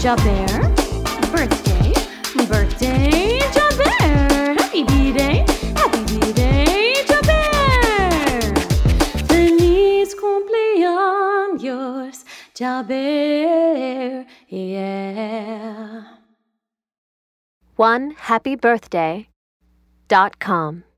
Jaber. Birthday, birthday, Jaber. Happy B-Day, Jaber. Feliz cumpleaños, Jaber. Yeah. OneHappyBirthday.com